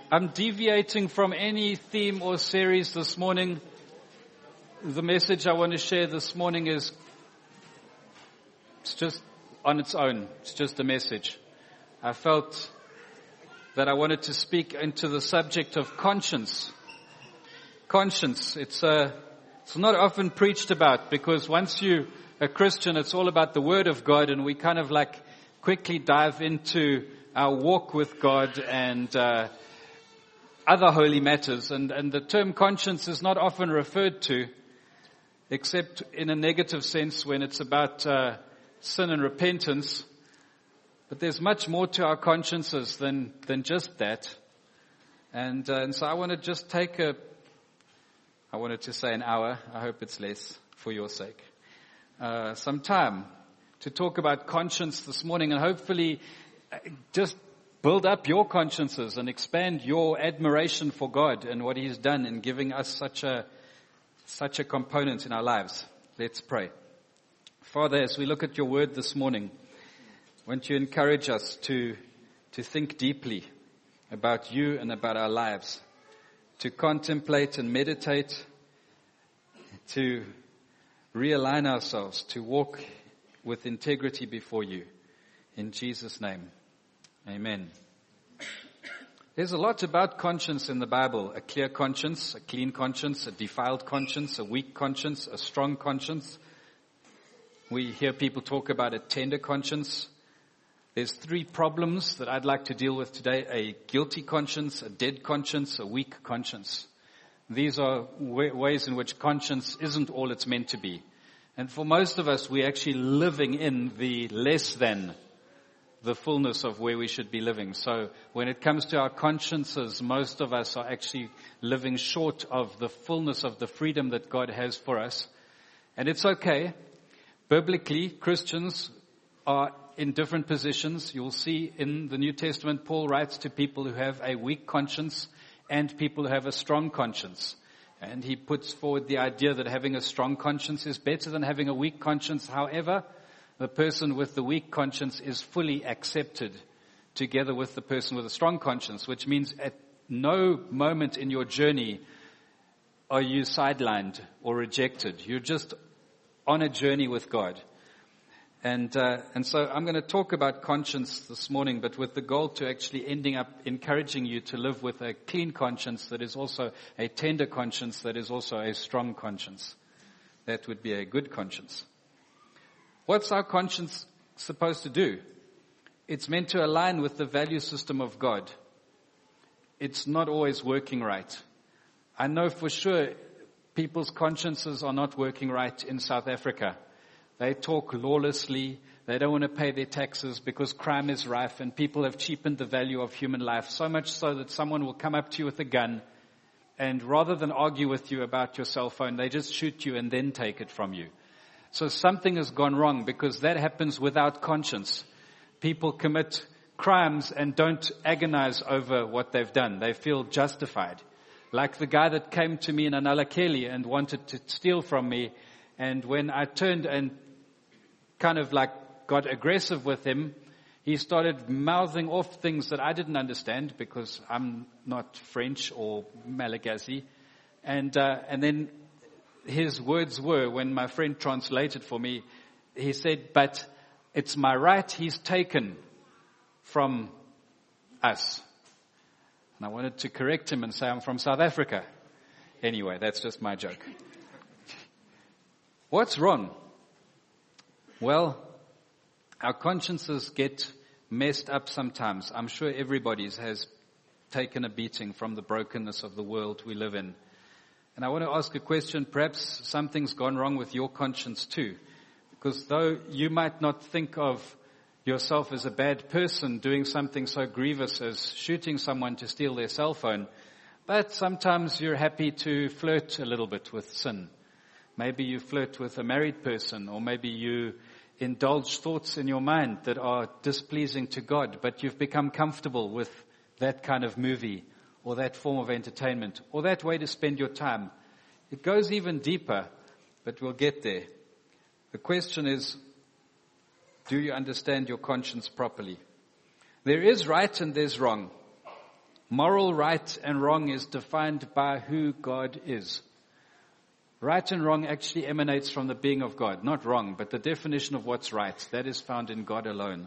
I'm deviating from any theme or series this morning. The message I want to share this morning it's just on its own. It's just a message. I felt that I wanted to speak into the subject of conscience. Conscience, it's not often preached about, because once you're a Christian, it's all about the Word of God, and we kind of like quickly dive into our walk with God and other holy matters. And the term conscience is not often referred to, except in a negative sense when it's about sin and repentance. But there's much more to our consciences than just that. And so I want to just take I wanted to say an hour. I hope it's less for your sake. Some time to talk about conscience this morning, and hopefully just build up your consciences and expand your admiration for God and what He's done in giving us such a component in our lives. Let's pray. Father, as we look at your word this morning, I want you to encourage us to think deeply about you and about our lives, to contemplate and meditate, to realign ourselves, to walk with integrity before you. In Jesus' name, amen. There's a lot about conscience in the Bible: a clear conscience, a clean conscience, a defiled conscience, a weak conscience, a strong conscience. We hear people talk about a tender conscience. There's three problems that I'd like to deal with today: a guilty conscience, a dead conscience, a weak conscience. These are ways in which conscience isn't all it's meant to be. And for most of us, we're actually living in the less than the fullness of where we should be living. So when it comes to our consciences, most of us are actually living short of the fullness of the freedom that God has for us. And it's okay. Biblically, Christians are in different positions. You'll see in the New Testament, Paul writes to people who have a weak conscience and people who have a strong conscience. And he puts forward the idea that having a strong conscience is better than having a weak conscience. However, the person with the weak conscience is fully accepted together with the person with a strong conscience, which means at no moment in your journey are you sidelined or rejected. You're just on a journey with God. And so I'm going to talk about conscience this morning, but with the goal to actually ending up encouraging you to live with a clean conscience that is also a tender conscience, that is also a strong conscience. That would be a good conscience. What's our conscience supposed to do? It's meant to align with the value system of God. It's not always working right. I know for sure people's consciences are not working right in South Africa. They talk lawlessly. They don't want to pay their taxes because crime is rife and people have cheapened the value of human life, so much so that someone will come up to you with a gun, and rather than argue with you about your cell phone, they just shoot you and then take it from you. So something has gone wrong, because that happens without conscience. People commit crimes and don't agonize over what they've done. They feel justified. Like the guy that came to me in Analakeli and wanted to steal from me, and when I turned and kind of like got aggressive with him, he started mouthing off things that I didn't understand, because I'm not French or Malagasy. And then his words were, when my friend translated for me, he said, "But it's my right he's taken from us." And I wanted to correct him and say, "I'm from South Africa." Anyway, that's just my joke. What's wrong? Well, our consciences get messed up sometimes. I'm sure everybody's has taken a beating from the brokenness of the world we live in. And I want to ask a question. Perhaps something's gone wrong with your conscience too. Because though you might not think of yourself as a bad person doing something so grievous as shooting someone to steal their cell phone, but sometimes you're happy to flirt a little bit with sin. Maybe you flirt with a married person, or maybe you indulge thoughts in your mind that are displeasing to God, but you've become comfortable with that kind of movie or that form of entertainment or that way to spend your time. It goes even deeper, but we'll get there. The question is, do you understand your conscience properly? There is right and there's wrong. Moral right and wrong is defined by who God is. Right and wrong actually emanates from the being of God. Not wrong, but the definition of what's right. That is found in God alone.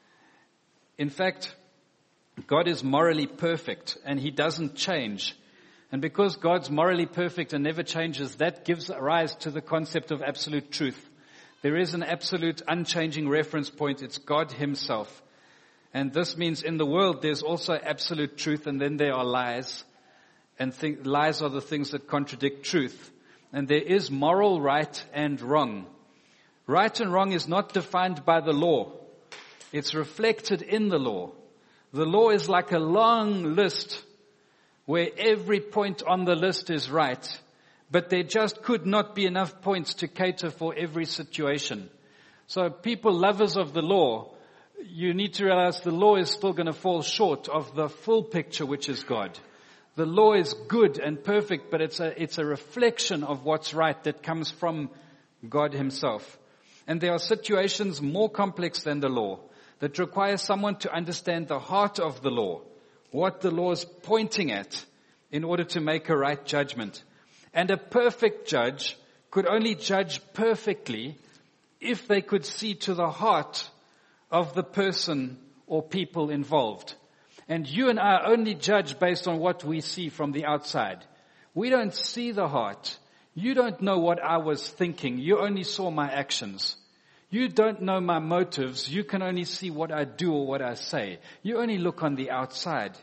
In fact, God is morally perfect and He doesn't change. And because God's morally perfect and never changes, that gives rise to the concept of absolute truth. There is an absolute unchanging reference point. It's God Himself. And this means in the world there's also absolute truth, and then there are lies. And lies are the things that contradict truth. And there is moral right and wrong. Right and wrong is not defined by the law. It's reflected in the law. The law is like a long list where every point on the list is right, but there just could not be enough points to cater for every situation. So people lovers of the law, you need to realize the law is still going to fall short of the full picture, which is God. The law is good and perfect, but it's a reflection of what's right that comes from God Himself. And there are situations more complex than the law that require someone to understand the heart of the law, what the law is pointing at in order to make a right judgment. And a perfect judge could only judge perfectly if they could see to the heart of the person or people involved. And you and I only judge based on what we see from the outside. We don't see the heart. You don't know what I was thinking. You only saw my actions. You don't know my motives. You can only see what I do or what I say. You only look on the outside.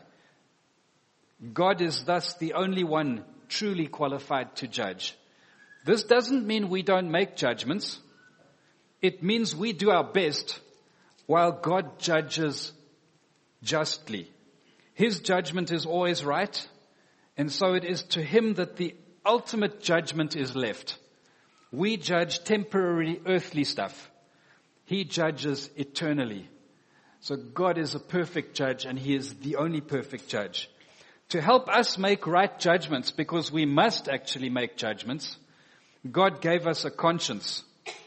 God is thus the only one truly qualified to judge. This doesn't mean we don't make judgments. It means we do our best while God judges justly. His judgment is always right, and so it is to Him that the ultimate judgment is left. We judge temporary earthly stuff. He judges eternally. So God is a perfect judge, and He is the only perfect judge. To help us make right judgments, because we must actually make judgments, God gave us a conscience.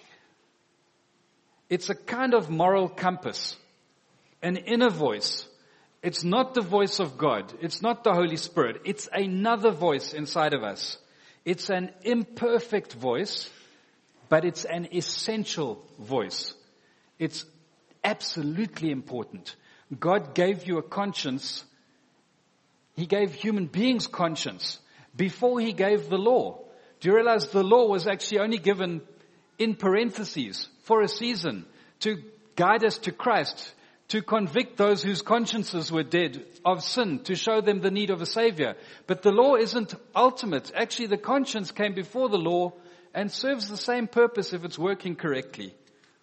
It's a kind of moral compass, an inner voice. It's not the voice of God. It's not the Holy Spirit. It's another voice inside of us. It's an imperfect voice, but it's an essential voice. It's absolutely important. God gave you a conscience. He gave human beings conscience before He gave the law. Do you realize the law was actually only given in parentheses for a season to guide us to Christ, to convict those whose consciences were dead of sin, to show them the need of a Savior. But the law isn't ultimate. Actually, the conscience came before the law and serves the same purpose if it's working correctly.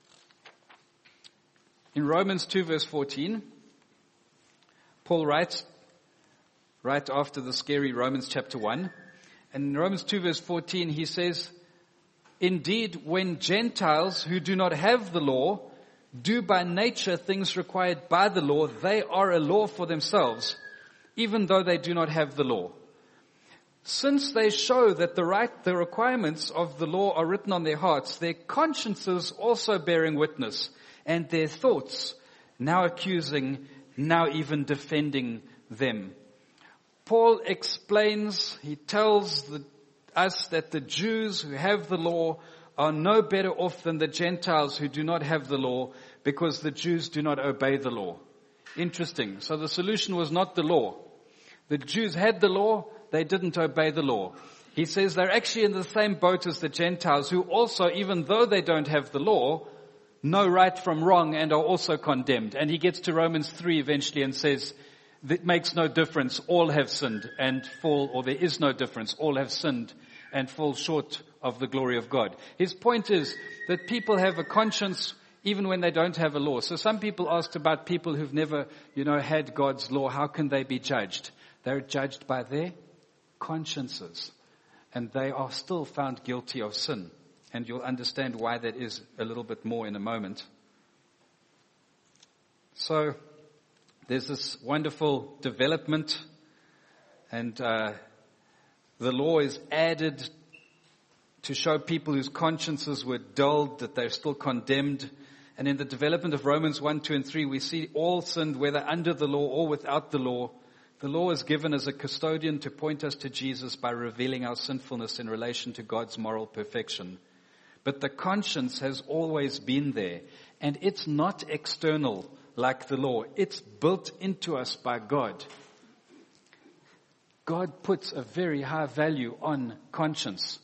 In Romans 2 verse 14, Paul writes, right after the scary Romans chapter 1, and in Romans 2 verse 14 he says, "Indeed, when Gentiles who do not have the law do by nature things required by the law, they are a law for themselves, even though they do not have the law. Since they show that the requirements of the law are written on their hearts, their consciences also bearing witness, and their thoughts now accusing, now even defending them." Paul explains, he tells us that the Jews who have the law are no better off than the Gentiles who do not have the law, because the Jews do not obey the law. Interesting. So the solution was not the law. The Jews had the law, they didn't obey the law. He says they're actually in the same boat as the Gentiles, who also, even though they don't have the law, know right from wrong and are also condemned. And he gets to Romans 3 eventually and says, that makes no difference, all have sinned and fall, or there is no difference, all have sinned and fall short of the glory of God. His point is that people have a conscience even when they don't have a law. So some people asked about people who've never, had God's law. How can they be judged? They're judged by their consciences, and they are still found guilty of sin. And you'll understand why that is a little bit more in a moment. So there's this wonderful development, and the law is added to show people whose consciences were dulled that they're still condemned. And in the development of Romans 1, 2, and 3, we see all sinned, whether under the law or without the law. The law is given as a custodian to point us to Jesus by revealing our sinfulness in relation to God's moral perfection. But the conscience has always been there, and it's not external like the law. It's built into us by God. God puts a very high value on conscience.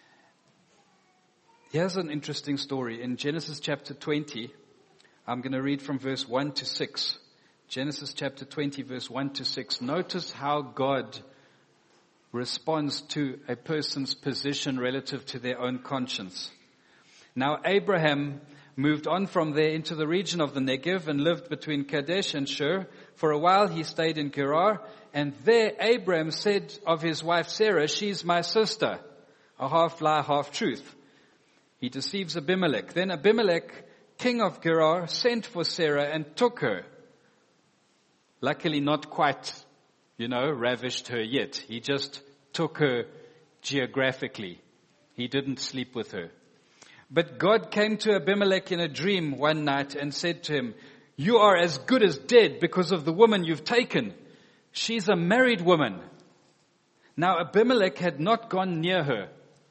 Here's an interesting story. In Genesis chapter 20, I'm going to read from verse 1 to 6. Genesis chapter 20, verse 1 to 6. Notice how God responds to a person's position relative to their own conscience. Now Abraham moved on from there into the region of the Negev and lived between Kadesh and Shur. For a while he stayed in Gerar, and there Abraham said of his wife Sarah, "She's my sister," a half lie, half truth. He deceives Abimelech. Then Abimelech, king of Gerar, sent for Sarah and took her. Luckily not quite, ravished her yet. He just took her geographically. He didn't sleep with her. But God came to Abimelech in a dream one night and said to him, "You are as good as dead because of the woman you've taken. She's a married woman." Now Abimelech had not gone near her.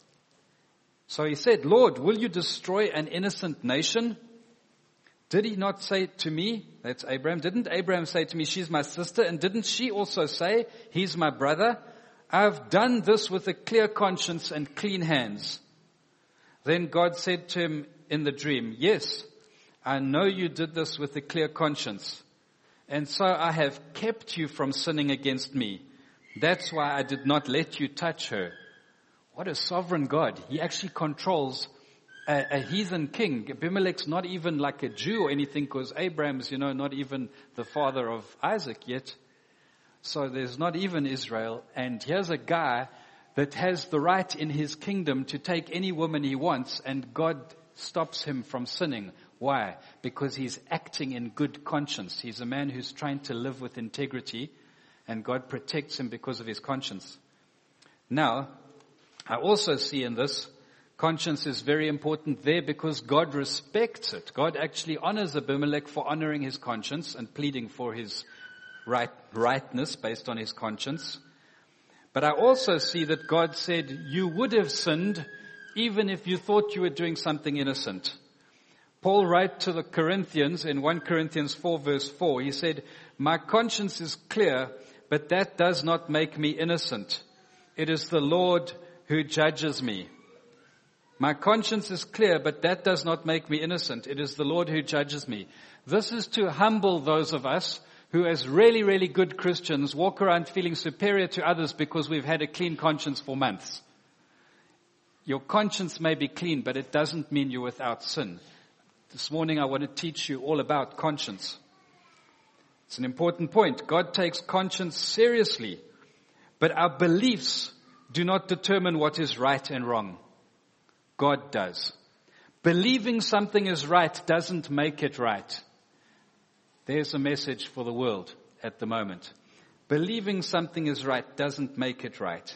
So he said, "Lord, will you destroy an innocent nation? Did he not say to me," that's Abraham, "didn't Abraham say to me, 'She's my sister,' and didn't she also say, 'He's my brother'? I've done this with a clear conscience and clean hands." Then God said to him in the dream, "Yes, I know you did this with a clear conscience, and so I have kept you from sinning against me. That's why I did not let you touch her." What a sovereign God. He actually controls a heathen king. Abimelech's not even like a Jew or anything, because Abraham's, not even the father of Isaac yet. So there's not even Israel. And here's a guy that has the right in his kingdom to take any woman he wants, and God stops him from sinning. Why? Because he's acting in good conscience. He's a man who's trying to live with integrity, and God protects him because of his conscience. Now, I also see in this, conscience is very important there because God respects it. God actually honors Abimelech for honoring his conscience and pleading for his rightness based on his conscience. But I also see that God said, "You would have sinned even if you thought you were doing something innocent." Paul wrote to the Corinthians in 1 Corinthians 4 verse 4, he said, "My conscience is clear, but that does not make me innocent. It is the Lord who judges me." My conscience is clear, but that does not make me innocent. It is the Lord who judges me. This is to humble those of us who, as really, really good Christians, walk around feeling superior to others because we've had a clean conscience for months. Your conscience may be clean, but it doesn't mean you're without sin. This morning I want to teach you all about conscience. It's an important point. God takes conscience seriously, but our beliefs do not determine what is right and wrong. God does. Believing something is right doesn't make it right. There's a message for the world at the moment. Believing something is right doesn't make it right.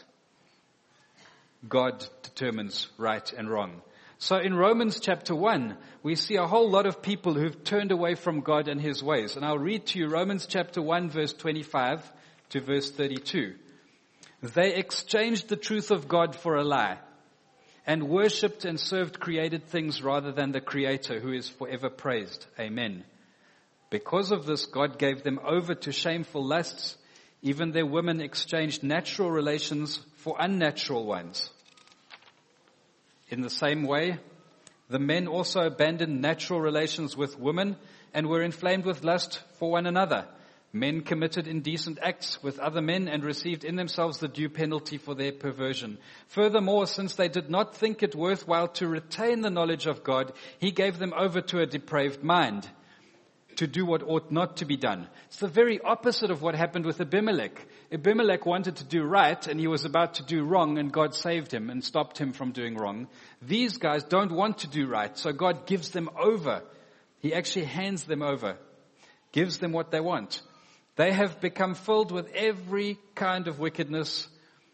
God determines right and wrong. So in Romans chapter 1, we see a whole lot of people who've turned away from God and his ways. And I'll read to you Romans chapter 1 verse 25 to verse 32. They exchanged the truth of God for a lie, and worshipped and served created things rather than the Creator, who is forever praised. Amen. Because of this, God gave them over to shameful lusts. Even their women exchanged natural relations for unnatural ones. In the same way, the men also abandoned natural relations with women and were inflamed with lust for one another. Men committed indecent acts with other men and received in themselves the due penalty for their perversion. Furthermore, since they did not think it worthwhile to retain the knowledge of God, he gave them over to a depraved mind to do what ought not to be done. It's the very opposite of what happened with Abimelech. Abimelech wanted to do right and he was about to do wrong, and God saved him and stopped him from doing wrong. These guys don't want to do right, so God gives them over. He actually hands them over, gives them what they want. They have become filled with every kind of wickedness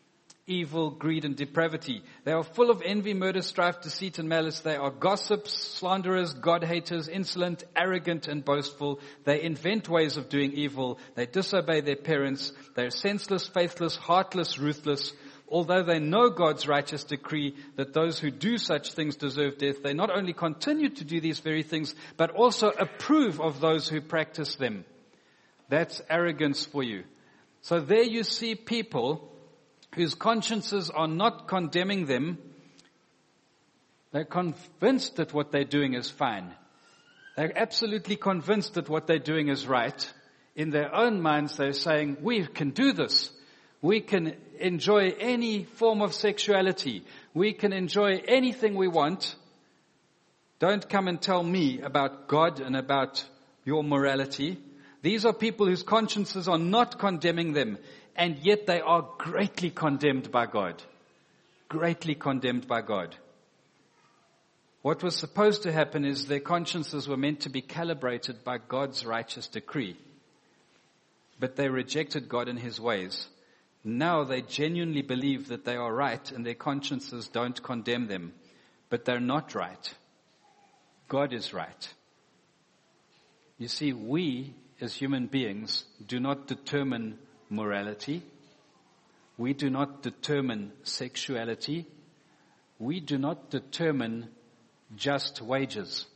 evil, greed, and depravity. They are full of envy, murder, strife, deceit, and malice. They are gossips, slanderers, God-haters, insolent, arrogant, and boastful. They invent ways of doing evil. They disobey their parents. They are senseless, faithless, heartless, ruthless. Although they know God's righteous decree that those who do such things deserve death, they not only continue to do these very things, but also approve of those who practice them. That's arrogance for you. So there you see people whose consciences are not condemning them. They're convinced that what they're doing is fine. They're absolutely convinced that what they're doing is right. In their own minds, they're saying, we can do this. We can enjoy any form of sexuality. We can enjoy anything we want. Don't come and tell me about God and about your morality. These are people whose consciences are not condemning them, and yet they are greatly condemned by God. Greatly condemned by God. What was supposed to happen is their consciences were meant to be calibrated by God's righteous decree. But they rejected God and His ways. Now they genuinely believe that they are right and their consciences don't condemn them. But they're not right. God is right. You see, we as human beings do not determine morality. We do not determine sexuality. We do not determine just wages.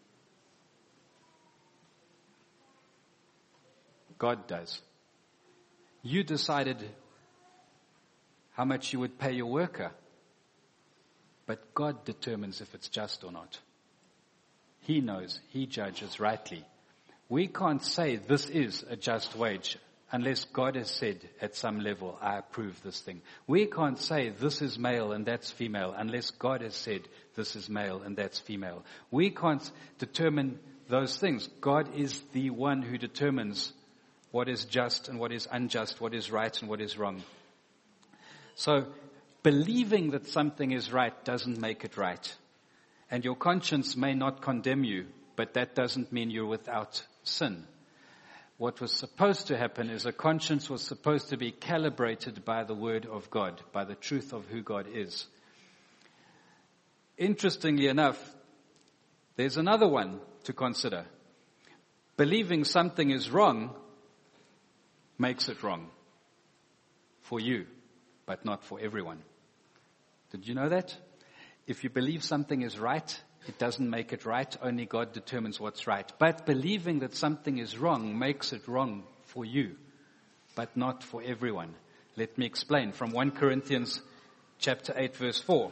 God does. You decided how much you would pay your worker, but God determines if it's just or not. He knows. He judges rightly. We can't say this is a just wage unless God has said at some level, I approve this thing. We can't say this is male and that's female unless God has said this is male and that's female. We can't determine those things. God is the one who determines what is just and what is unjust, what is right and what is wrong. So believing that something is right doesn't make it right. And your conscience may not condemn you, but that doesn't mean you're without sin. What was supposed to happen is a conscience was supposed to be calibrated by the Word of God, by the truth of who God is. Interestingly enough, there's another one to consider. Believing something is wrong makes it wrong for you, but not for everyone. Did you know that? If you believe something is right, it doesn't make it right. Only God determines what's right. But believing that something is wrong makes it wrong for you, but not for everyone. Let me explain from 1 Corinthians chapter 8 verse 4.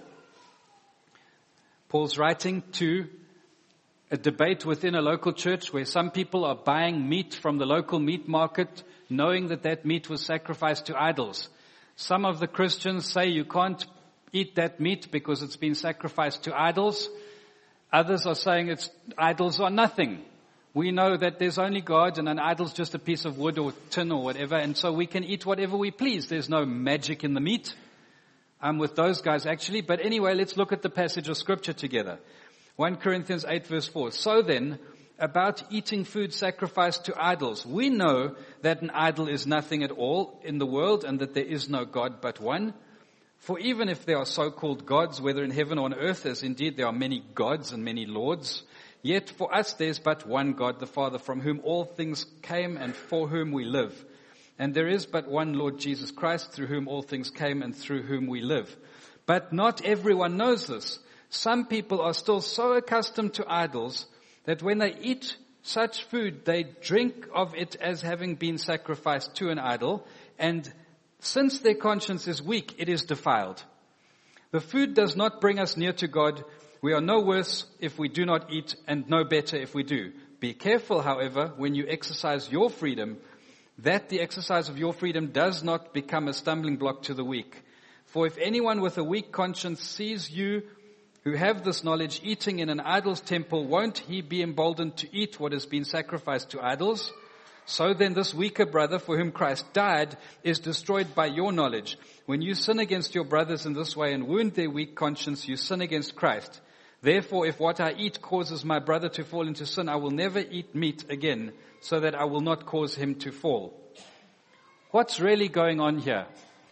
Paul's writing to a debate within a local church where some people are buying meat from the local meat market, knowing that that meat was sacrificed to idols. Some of the Christians say you can't eat that meat because it's been sacrificed to idols. Others are saying idols are nothing. We know that there's only God and an idol's just a piece of wood or tin or whatever, and so we can eat whatever we please. There's no magic in the meat. I'm with those guys actually, but anyway, let's look at the passage of scripture together. 1 Corinthians 8 verse 4. So then, about eating food sacrificed to idols, we know that an idol is nothing at all in the world and that there is no God but one. For even if there are so-called gods, whether in heaven or on earth, as indeed there are many gods and many lords, yet for us there's but one God, the Father, from whom all things came and for whom we live. And there is but one Lord Jesus Christ, through whom all things came and through whom we live. But not everyone knows this. Some people are still so accustomed to idols that when they eat such food, they drink of it as having been sacrificed to an idol, and since their conscience is weak, it is defiled. The food does not bring us near to God. We are no worse if we do not eat, and no better if we do. Be careful, however, when you exercise your freedom, that the exercise of your freedom does not become a stumbling block to the weak. For if anyone with a weak conscience sees you who have this knowledge eating in an idol's temple, won't he be emboldened to eat what has been sacrificed to idols? So then this weaker brother for whom Christ died is destroyed by your knowledge. When you sin against your brothers in this way and wound their weak conscience, you sin against Christ. Therefore, if what I eat causes my brother to fall into sin, I will never eat meat again, so that I will not cause him to fall. What's really going on here?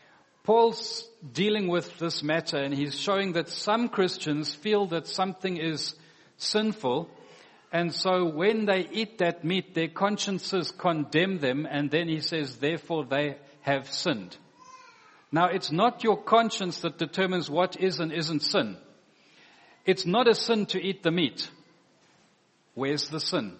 Paul's dealing with this matter, and he's showing that some Christians feel that something is sinful, and so when they eat that meat, their consciences condemn them, and then he says, therefore they have sinned. Now, it's not your conscience that determines what is and isn't sin. It's not a sin to eat the meat. Where's the sin?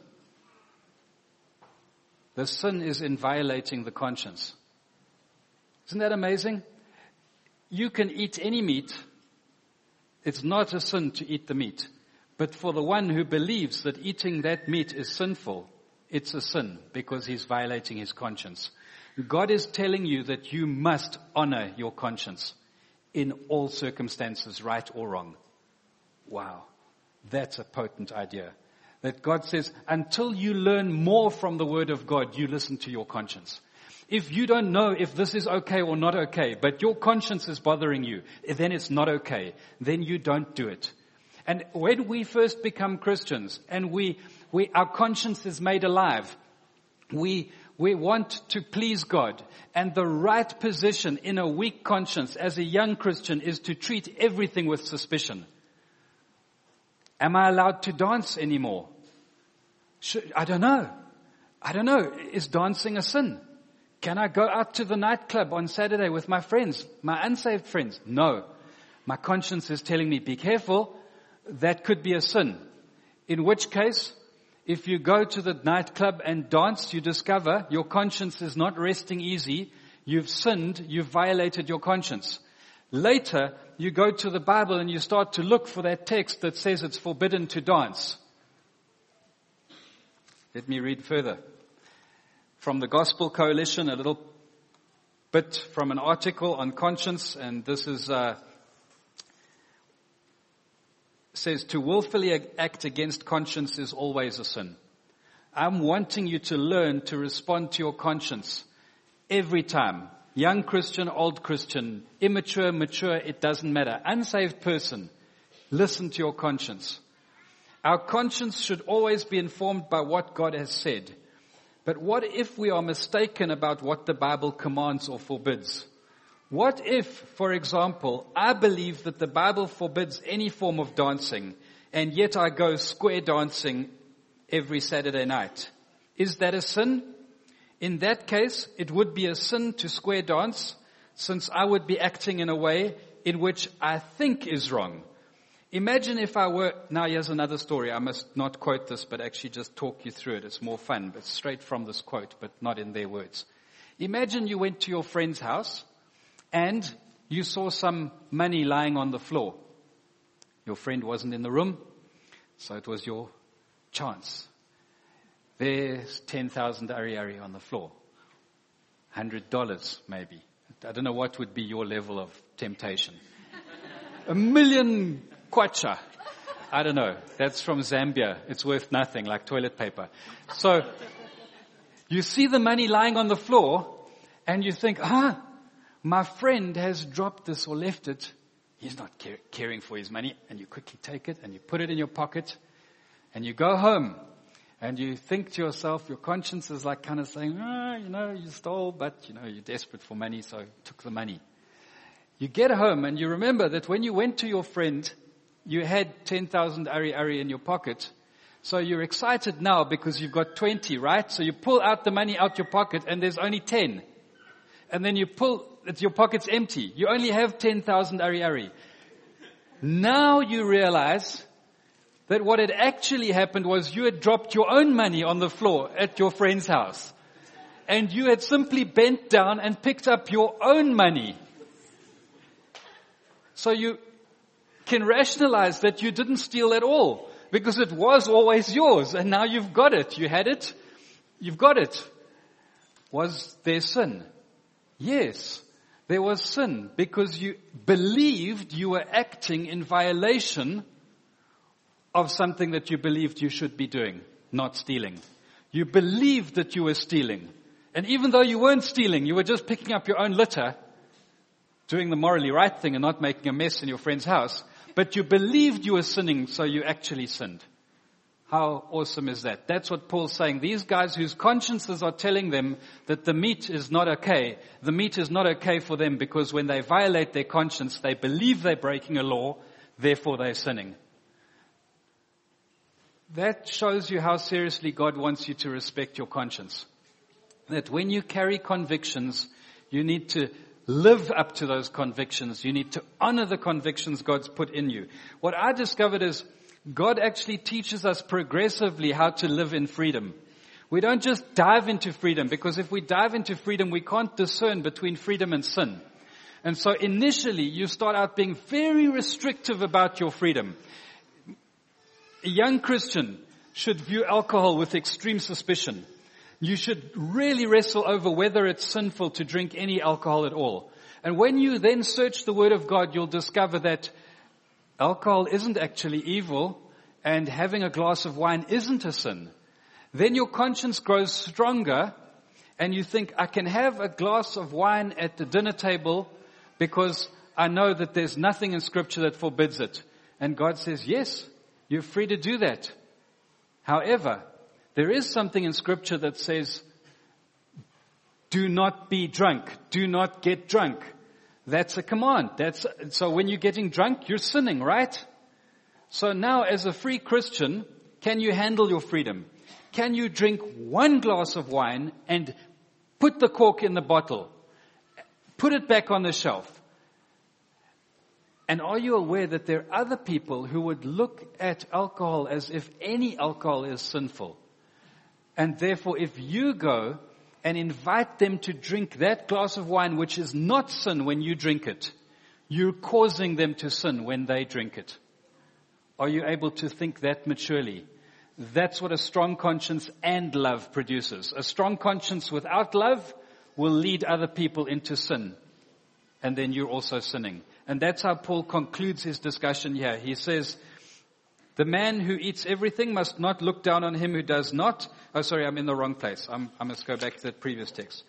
The sin is in violating the conscience. Isn't that amazing? You can eat any meat. It's not a sin to eat the meat. But for the one who believes that eating that meat is sinful, it's a sin because he's violating his conscience. God is telling you that you must honor your conscience in all circumstances, right or wrong. Wow, that's a potent idea. That God says, until you learn more from the Word of God, you listen to your conscience. If you don't know if this is okay or not okay, but your conscience is bothering you, then it's not okay. Then you don't do it. And when we first become Christians and our conscience is made alive, we want to please God. And the right position in a weak conscience as a young Christian is to treat everything with suspicion. Am I allowed to dance anymore? I don't know. Is dancing a sin? Can I go out to the nightclub on Saturday with my friends, my unsaved friends? No. My conscience is telling me, be careful. That could be a sin. In which case, if you go to the nightclub and dance, you discover your conscience is not resting easy. You've sinned. You've violated your conscience. Later, you go to the Bible and you start to look for that text that says it's forbidden to dance. Let me read further. From the Gospel Coalition, a little bit from an article on conscience, and this is says, to willfully act against conscience is always a sin. I'm wanting you to learn to respond to your conscience every time. Young Christian, old Christian, immature, mature, it doesn't matter. Unsaved person, listen to your conscience. Our conscience should always be informed by what God has said. But what if we are mistaken about what the Bible commands or forbids? What if, for example, I believe that the Bible forbids any form of dancing, and yet I go square dancing every Saturday night? Is that a sin? In that case, it would be a sin to square dance, since I would be acting in a way in which I think is wrong. Imagine if I were, now here's another story. I must not quote this, but actually just talk you through it. It's more fun, but straight from this quote, but not in their words. Imagine you went to your friend's house and you saw some money lying on the floor. Your friend wasn't in the room, so it was your chance. There's 10,000 ari on the floor. $100 maybe. I don't know what would be your level of temptation. 1 million kwacha. I don't know. That's from Zambia. It's worth nothing, like toilet paper. So, you see the money lying on the floor, and you think, my friend has dropped this or left it. He's not caring for his money. And you quickly take it, and you put it in your pocket, and you go home. And you think to yourself, your conscience is like kind of saying, you stole, but, you're desperate for money, so you took the money. You get home and you remember that when you went to your friend, you had 10,000 ari in your pocket. So you're excited now because you've got 20, right? So you pull out the money out your pocket and there's only 10. And then your pocket's empty. You only have 10,000 ari. Now you realize that what had actually happened was you had dropped your own money on the floor at your friend's house. And you had simply bent down and picked up your own money. So you can rationalize that you didn't steal at all because it was always yours and now you've got it. You had it. You've got it. Was there sin? Yes, there was sin because you believed you were acting in violation of something that you believed you should be doing, not stealing. You believed that you were stealing. And even though you weren't stealing, you were just picking up your own litter, doing the morally right thing and not making a mess in your friend's house. But you believed you were sinning, so you actually sinned. How awesome is that? That's what Paul's saying. These guys whose consciences are telling them that the meat is not okay, the meat is not okay for them because when they violate their conscience, they believe they're breaking a law, therefore they're sinning. That shows you how seriously God wants you to respect your conscience. That when you carry convictions, you need to live up to those convictions. You need to honor the convictions God's put in you. What I discovered is God actually teaches us progressively how to live in freedom. We don't just dive into freedom, because if we dive into freedom, we can't discern between freedom and sin. And so initially, you start out being very restrictive about your freedom. A young Christian should view alcohol with extreme suspicion. You should really wrestle over whether it's sinful to drink any alcohol at all. And when you then search the Word of God, you'll discover that alcohol isn't actually evil, and having a glass of wine isn't a sin. Then your conscience grows stronger, and you think, I can have a glass of wine at the dinner table because I know that there's nothing in Scripture that forbids it. And God says, yes, you're free to do that. However, there is something in Scripture that says, do not be drunk. Do not get drunk. That's a command. So when you're getting drunk, you're sinning, right? So now as a free Christian, can you handle your freedom? Can you drink one glass of wine and put the cork in the bottle? Put it back on the shelf. And are you aware that there are other people who would look at alcohol as if any alcohol is sinful? And therefore, if you go and invite them to drink that glass of wine, which is not sin when you drink it, you're causing them to sin when they drink it. Are you able to think that maturely? That's what a strong conscience and love produces. A strong conscience without love will lead other people into sin. And then you're also sinning. And that's how Paul concludes his discussion here. He says, the man who eats everything must not look down on him who does not. Oh, sorry, I'm in the wrong place. I must go back to that previous text.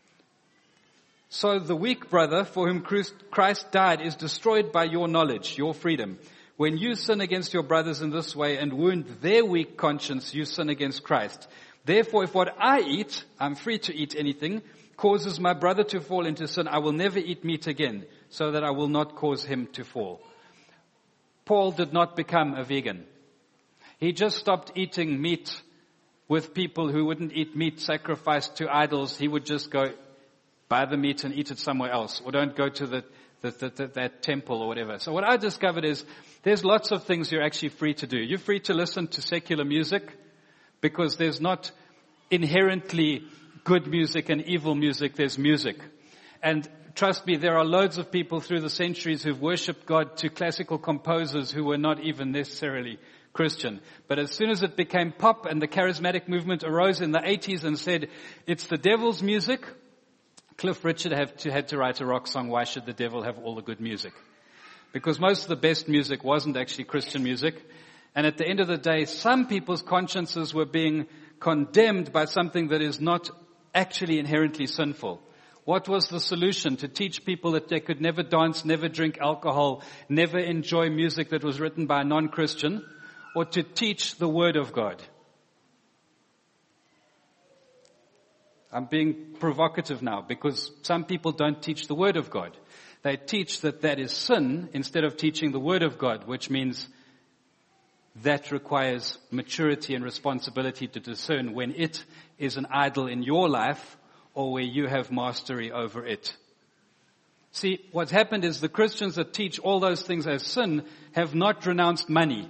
So the weak brother for whom Christ died is destroyed by your knowledge, your freedom. When you sin against your brothers in this way and wound their weak conscience, you sin against Christ. Therefore, if what I eat, I'm free to eat anything, causes my brother to fall into sin, I will never eat meat again, so that I will not cause him to fall. Paul did not become a vegan. He just stopped eating meat with people who wouldn't eat meat sacrificed to idols. He would just go buy the meat and eat it somewhere else, or don't go to that temple or whatever. So what I discovered is there's lots of things you're actually free to do. You're free to listen to secular music because there's not inherently good music and evil music. There's music. And trust me, there are loads of people through the centuries who've worshipped God to classical composers who were not even necessarily Christian. But as soon as it became pop and the charismatic movement arose in the 80s and said, it's the devil's music, Cliff Richard had to write a rock song, Why Should the Devil Have All the Good Music? Because most of the best music wasn't actually Christian music. And at the end of the day, some people's consciences were being condemned by something that is not actually inherently sinful. What was the solution? To teach people that they could never dance, never drink alcohol, never enjoy music that was written by a non-Christian, or to teach the Word of God? I'm being provocative now because some people don't teach the Word of God. They teach that that is sin instead of teaching the Word of God, which means that requires maturity and responsibility to discern when it is an idol in your life or where you have mastery over it. See, what's happened is the Christians that teach all those things as sin have not renounced money.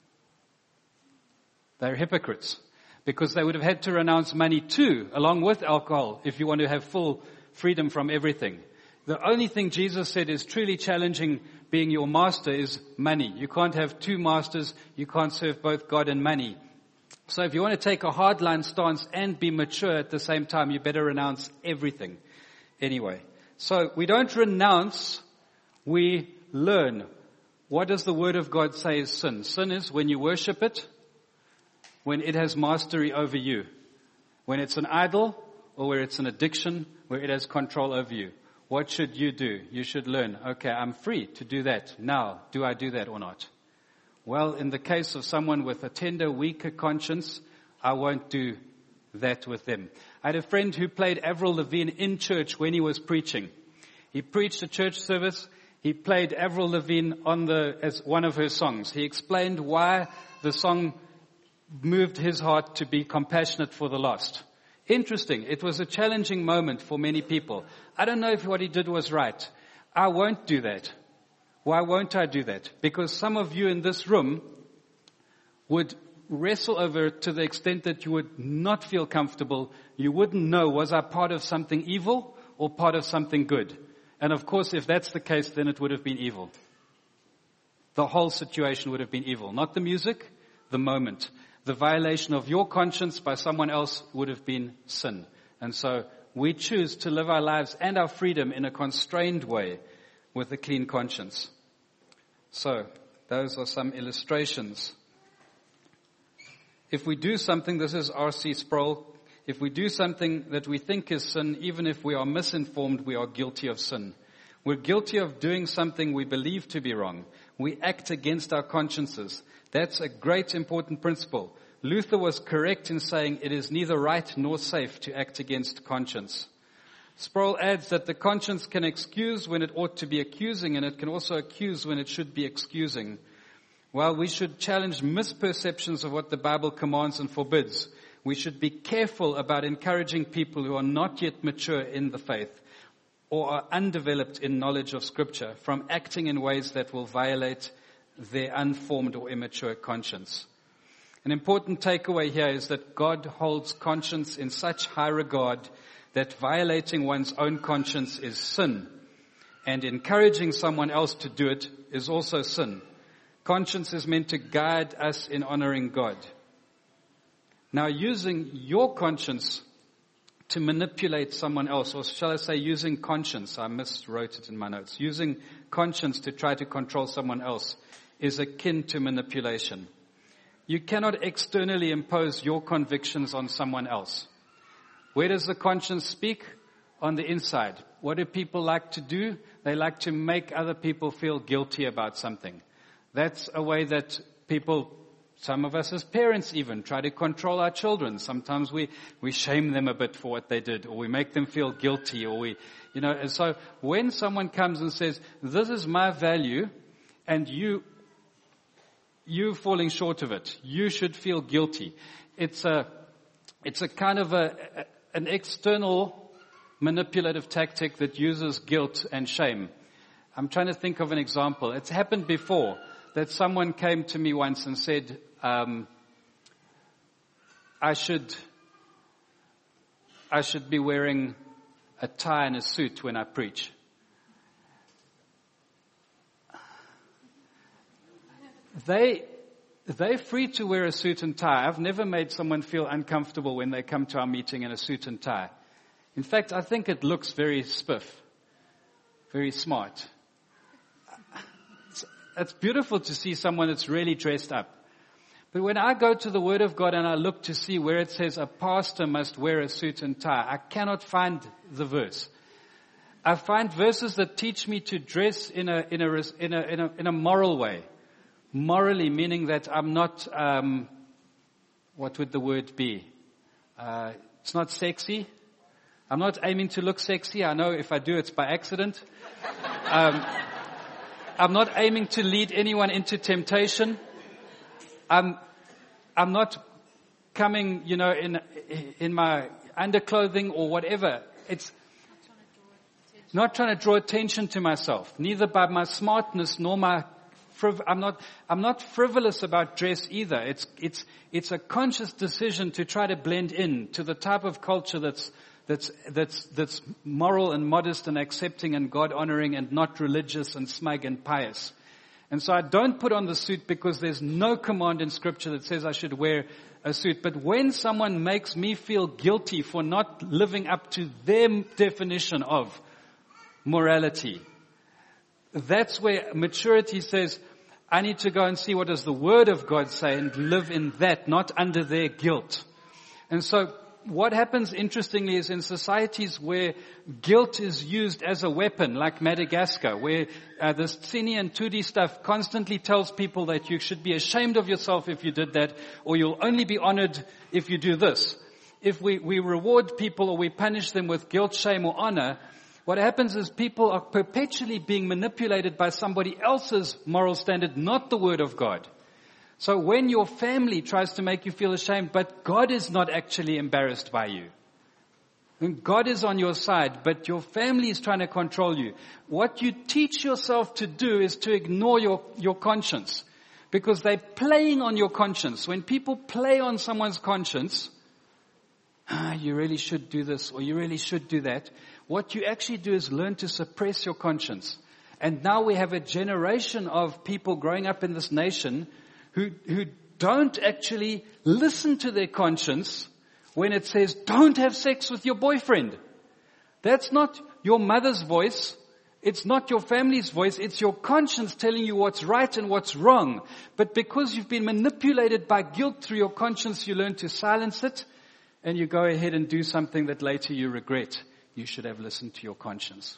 They're hypocrites because they would have had to renounce money too, along with alcohol, if you want to have full freedom from everything. The only thing Jesus said is truly challenging being your master is money. You can't have two masters. You can't serve both God and money. So if you want to take a hardline stance and be mature at the same time, you better renounce everything. Anyway, so we don't renounce, we learn. What does the Word of God say is sin? Sin is when you worship it, when it has mastery over you. When it's an idol or where it's an addiction, where it has control over you. What should you do? You should learn, okay, I'm free to do that. Now, do I do that or not? Well, in the case of someone with a tender, weaker conscience, I won't do that with them. I had a friend who played Avril Lavigne in church when he was preaching. He preached a church service. He played Avril Lavigne as one of her songs. He explained why the song moved his heart to be compassionate for the lost. Interesting. It was a challenging moment for many people. I don't know if what he did was right. I won't do that. Why won't I do that? Because some of you in this room would wrestle over it to the extent that you would not feel comfortable. You wouldn't know, was I part of something evil or part of something good? And of course, if that's the case, then it would have been evil. The whole situation would have been evil. Not the music, the moment. The violation of your conscience by someone else would have been sin. And so we choose to live our lives and our freedom in a constrained way with a clean conscience. So, those are some illustrations. If we do something, this is R.C. Sproul, if we do something that we think is sin, even if we are misinformed, we are guilty of sin. We're guilty of doing something we believe to be wrong. We act against our consciences. That's a great important principle. Luther was correct in saying it is neither right nor safe to act against conscience. Sproul adds that the conscience can excuse when it ought to be accusing, and it can also accuse when it should be excusing. While we should challenge misperceptions of what the Bible commands and forbids, we should be careful about encouraging people who are not yet mature in the faith or are undeveloped in knowledge of Scripture from acting in ways that will violate their unformed or immature conscience. An important takeaway here is that God holds conscience in such high regard that violating one's own conscience is sin, and encouraging someone else to do it is also sin. Conscience is meant to guide us in honoring God. Now, using your conscience to manipulate someone else, or shall I say using conscience, I miswrote it in my notes, using conscience to try to control someone else is akin to manipulation. You cannot externally impose your convictions on someone else. Where does the conscience speak? On the inside. What do people like to do? They like to make other people feel guilty about something. That's a way that people, some of us as parents even, try to control our children. Sometimes we shame them a bit for what they did, or we make them feel guilty, or and so when someone comes and says, this is my value, and you're falling short of it, you should feel guilty. It's a kind of an external manipulative tactic that uses guilt and shame. I'm trying to think of an example. It's happened before that someone came to me once and said, I should be wearing a tie and a suit when I preach. They're free to wear a suit and tie. I've never made someone feel uncomfortable when they come to our meeting in a suit and tie. In fact, I think it looks very spiff, very smart. It's beautiful to see someone that's really dressed up. But when I go to the Word of God and I look to see where it says a pastor must wear a suit and tie, I cannot find the verse. I find verses that teach me to dress in a moral way. Morally, meaning that I'm not, what would the word be? It's not sexy. I'm not aiming to look sexy. I know if I do, it's by accident. I'm not aiming to lead anyone into temptation. I'm not coming, in my underclothing or whatever. It's not trying to draw attention to myself, neither by my smartness nor my. I'm not frivolous about dress either. It's a conscious decision to try to blend in to the type of culture that's moral and modest and accepting and God honoring and not religious and smug and pious. And so I don't put on the suit because there's no command in Scripture that says I should wear a suit. But when someone makes me feel guilty for not living up to their definition of morality, that's where maturity says, I need to go and see what does the Word of God say and live in that, not under their guilt. And so what happens, interestingly, is in societies where guilt is used as a weapon, like Madagascar, where the Tsini and Tudi stuff constantly tells people that you should be ashamed of yourself if you did that, or you'll only be honored if you do this. If we reward people or we punish them with guilt, shame, or honor, what happens is people are perpetually being manipulated by somebody else's moral standard, not the Word of God. So when your family tries to make you feel ashamed, but God is not actually embarrassed by you, and God is on your side, but your family is trying to control you, what you teach yourself to do is to ignore your conscience, because they're playing on your conscience. When people play on someone's conscience, you really should do this, or you really should do that, what you actually do is learn to suppress your conscience. And now we have a generation of people growing up in this nation who don't actually listen to their conscience when it says, don't have sex with your boyfriend. That's not your mother's voice. It's not your family's voice. It's your conscience telling you what's right and what's wrong. But because you've been manipulated by guilt through your conscience, you learn to silence it, and you go ahead and do something that later you regret. You should have listened to your conscience.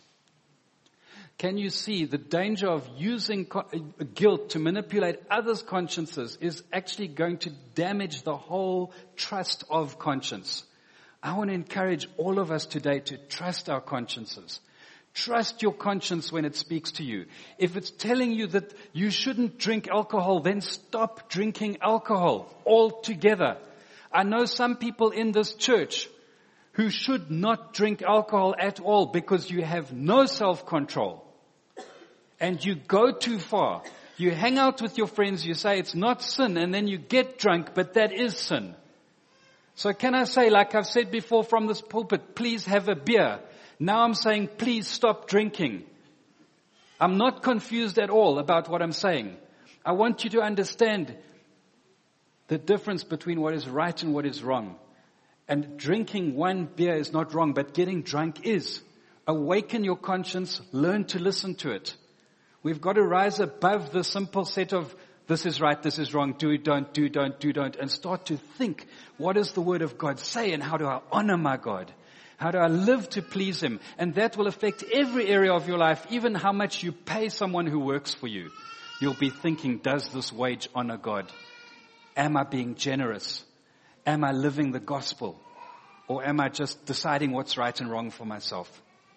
Can you see the danger of using guilt to manipulate others' consciences is actually going to damage the whole trust of conscience? I want to encourage all of us today to trust our consciences. Trust your conscience when it speaks to you. If it's telling you that you shouldn't drink alcohol, then stop drinking alcohol altogether. I know some people in this church who should not drink alcohol at all because you have no self-control. And you go too far. You hang out with your friends, you say it's not sin, and then you get drunk, but that is sin. So can I say, like I've said before from this pulpit, please have a beer. Now I'm saying, please stop drinking. I'm not confused at all about what I'm saying. I want you to understand the difference between what is right and what is wrong. And drinking one beer is not wrong, but getting drunk is. Awaken your conscience, learn to listen to it. We've got to rise above the simple set of this is right, this is wrong, do, don't, and start to think, what does the Word of God say, and how do I honor my God? How do I live to please Him? And that will affect every area of your life, even how much you pay someone who works for you. You'll be thinking, does this wage honor God? Am I being generous? Am I living the gospel? Or am I just deciding what's right and wrong for myself?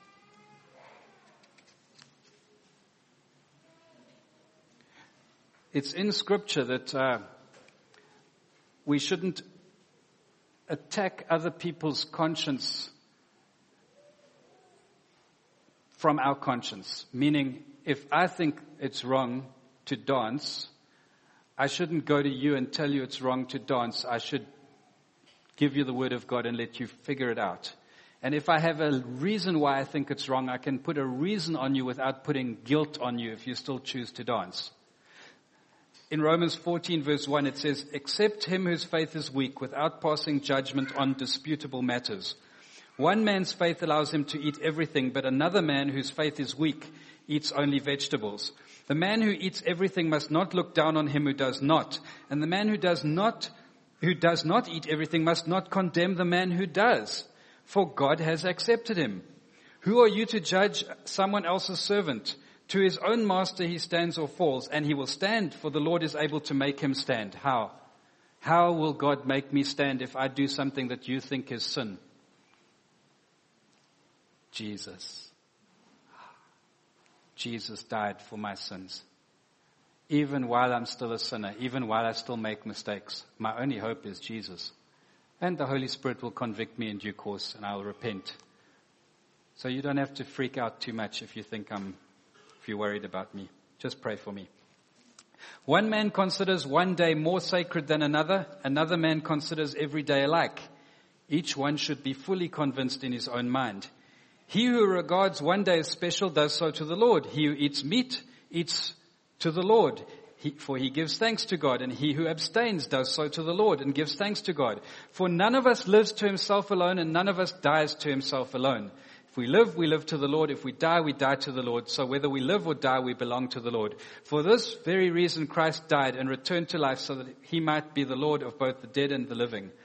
It's in Scripture that we shouldn't attack other people's conscience from our conscience. Meaning, if I think it's wrong to dance, I shouldn't go to you and tell you it's wrong to dance. I should give you the Word of God and let you figure it out. And if I have a reason why I think it's wrong, I can put a reason on you without putting guilt on you if you still choose to dance. In Romans 14 verse 1 it says, "Accept him whose faith is weak without passing judgment on disputable matters. One man's faith allows him to eat everything, but another man whose faith is weak eats only vegetables. The man who eats everything must not look down on him who does not, and the man who does not eat everything must not condemn the man who does, for God has accepted him. Who are you to judge someone else's servant? To his own master he stands or falls, and he will stand, for the Lord is able to make him stand." How? How will God make me stand if I do something that you think is sin? Jesus. Jesus died for my sins. Even while I'm still a sinner, even while I still make mistakes, my only hope is Jesus. And the Holy Spirit will convict me in due course, and I'll repent. So you don't have to freak out too much if you're worried about me. Just pray for me. One man considers one day more sacred than another. Another man considers every day alike. Each one should be fully convinced in his own mind. He who regards one day as special does so to the Lord. He who eats meat eats to the Lord, for he gives thanks to God. And he who abstains does so to the Lord and gives thanks to God. For none of us lives to himself alone, and none of us dies to himself alone. If we live to the Lord. If we die to the Lord. So whether we live or die, we belong to the Lord. For this very reason Christ died and returned to life, so that he might be the Lord of both the dead and the living.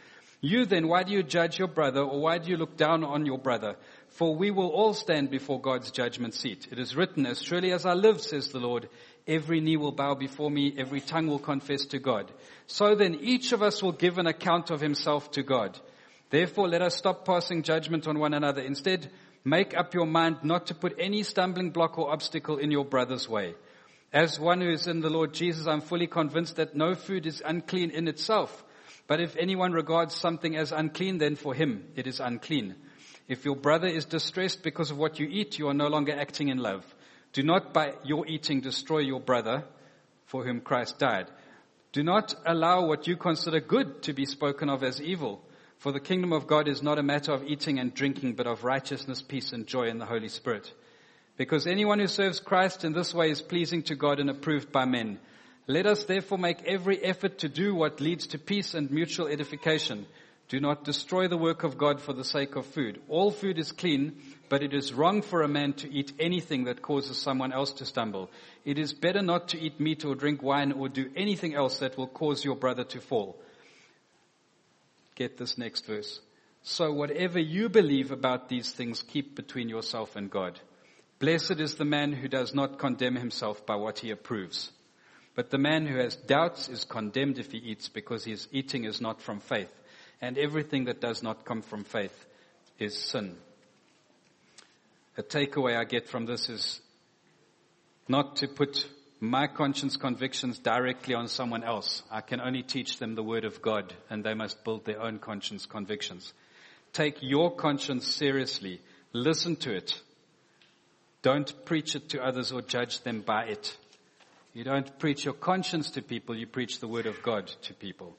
You then, why do you judge your brother, or why do you look down on your brother? For we will all stand before God's judgment seat. It is written, as surely as I live, says the Lord, every knee will bow before me, every tongue will confess to God. So then each of us will give an account of himself to God. Therefore let us stop passing judgment on one another. Instead, make up your mind not to put any stumbling block or obstacle in your brother's way. As one who is in the Lord Jesus, I'm fully convinced that no food is unclean in itself. But if anyone regards something as unclean, then for him it is unclean. If your brother is distressed because of what you eat, you are no longer acting in love. Do not by your eating destroy your brother for whom Christ died. Do not allow what you consider good to be spoken of as evil. For the kingdom of God is not a matter of eating and drinking, but of righteousness, peace, and joy in the Holy Spirit. Because anyone who serves Christ in this way is pleasing to God and approved by men. Let us therefore make every effort to do what leads to peace and mutual edification. Do not destroy the work of God for the sake of food. All food is clean, but it is wrong for a man to eat anything that causes someone else to stumble. It is better not to eat meat or drink wine or do anything else that will cause your brother to fall. Get this next verse. So whatever you believe about these things, keep between yourself and God. Blessed is the man who does not condemn himself by what he approves. But the man who has doubts is condemned if he eats, because his eating is not from faith. And everything that does not come from faith is sin. A takeaway I get from this is not to put my conscience convictions directly on someone else. I can only teach them the word of God, and they must build their own conscience convictions. Take your conscience seriously. Listen to it. Don't preach it to others or judge them by it. You don't preach your conscience to people, you preach the word of God to people.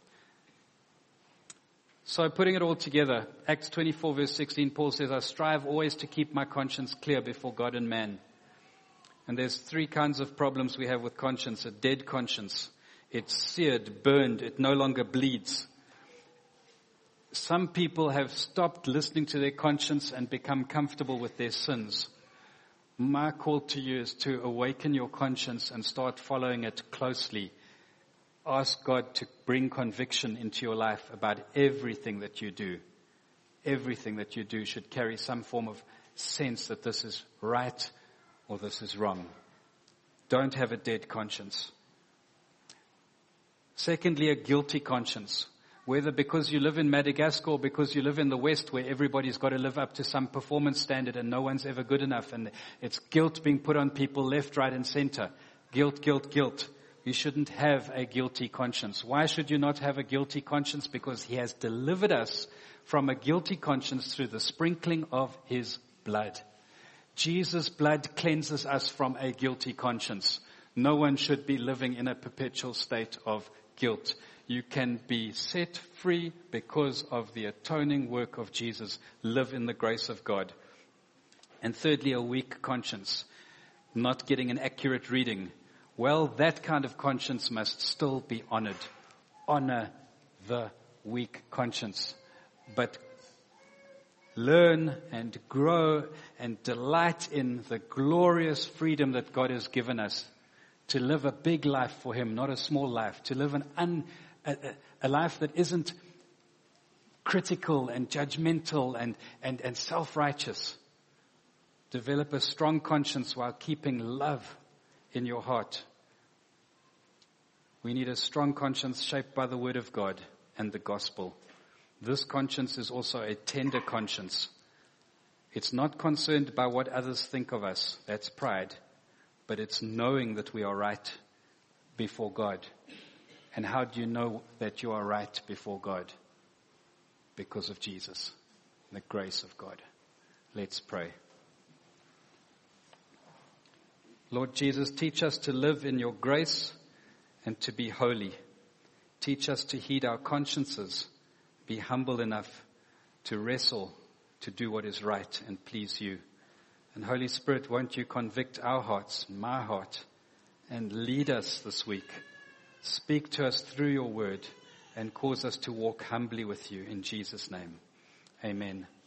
So putting it all together, Acts 24 verse 16, Paul says, I strive always to keep my conscience clear before God and man. And there's three kinds of problems we have with conscience. A dead conscience. It's seared, burned, it no longer bleeds. Some people have stopped listening to their conscience and become comfortable with their sins. My call to you is to awaken your conscience and start following it closely. Ask God to bring conviction into your life about everything that you do. Everything that you do should carry some form of sense that this is right or this is wrong. Don't have a dead conscience. Secondly, a guilty conscience. Whether because you live in Madagascar or because you live in the West where everybody's got to live up to some performance standard and no one's ever good enough, and it's guilt being put on people left, right and center. Guilt, guilt, guilt. You shouldn't have a guilty conscience. Why should you not have a guilty conscience? Because He has delivered us from a guilty conscience through the sprinkling of His blood. Jesus' blood cleanses us from a guilty conscience. No one should be living in a perpetual state of guilt. You can be set free because of the atoning work of Jesus. Live in the grace of God. And thirdly, a weak conscience. Not getting an accurate reading. Well, that kind of conscience must still be honored. Honor the weak conscience. But learn and grow and delight in the glorious freedom that God has given us to live a big life for Him, not a small life. To live a life that isn't critical and judgmental and self-righteous. Develop a strong conscience while keeping love in your heart. We need a strong conscience shaped by the Word of God and the gospel. This conscience is also a tender conscience. It's not concerned by what others think of us. That's pride. But it's knowing that we are right before God. And how do you know that you are right before God? Because of Jesus, the grace of God. Let's pray. Lord Jesus, teach us to live in your grace and to be holy. Teach us to heed our consciences. Be humble enough to wrestle, to do what is right and please you. And Holy Spirit, won't you convict our hearts, my heart, and lead us this week. Speak to us through your word and cause us to walk humbly with you in Jesus' name. Amen.